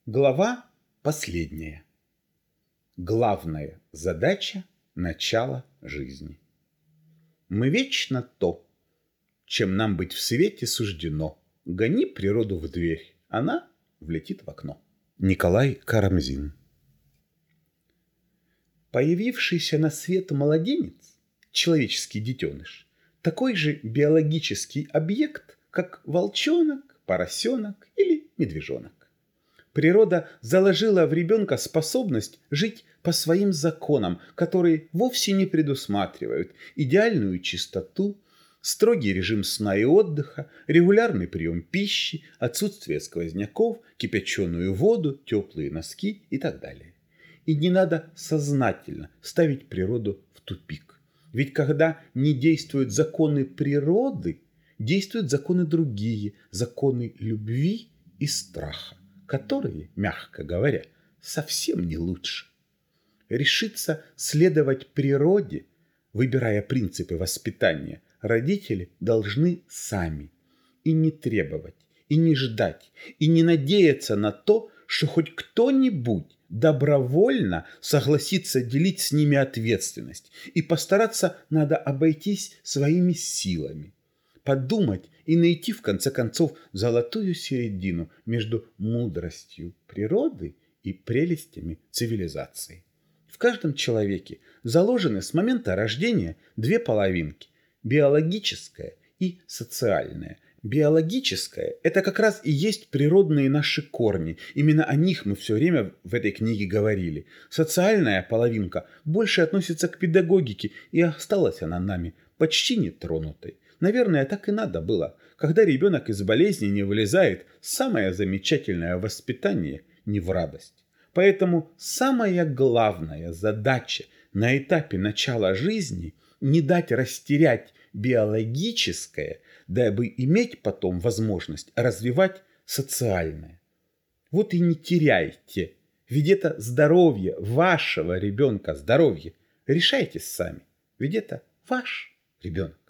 Глава последняя. Главная задача начала жизни. Мы вечно то, чем нам быть в свете суждено. Гони природу в дверь, она влетит в окно. Николай Карамзин. Появившийся на свет младенец, человеческий детеныш, такой же биологический объект, как волчонок, поросенок или медвежонок. Природа заложила в ребенка способность жить по своим законам, которые вовсе не предусматривают идеальную чистоту, строгий режим сна и отдыха, регулярный прием пищи, отсутствие сквозняков, кипяченую воду, теплые носки и так далее. И не надо сознательно ставить природу в тупик. Ведь когда не действуют законы природы, действуют законы другие, законы любви и страха, которые, мягко говоря, совсем не лучше. Решиться следовать природе, выбирая принципы воспитания, родители должны сами. И не требовать, и не ждать, и не надеяться на то, что хоть кто-нибудь добровольно согласится делить с ними ответственность. И постараться надо обойтись своими силами. Подумать и найти, в конце концов, золотую середину между мудростью природы и прелестями цивилизации. В каждом человеке заложены с момента рождения две половинки – биологическая и социальная. Биологическая – это как раз и есть природные наши корни. Именно о них мы все время в этой книге говорили. Социальная половинка больше относится к педагогике, и осталась она нами почти нетронутой. Наверное, так и надо было. Когда ребенок из болезни не вылезает, самое замечательное воспитание не в радость. Поэтому самая главная задача на этапе начала жизни – не дать растерять биологическое, дабы иметь потом возможность развивать социальное. Вот и не теряйте, ведь это здоровье вашего ребенка, здоровье. Решайте сами, ведь это ваш ребенок.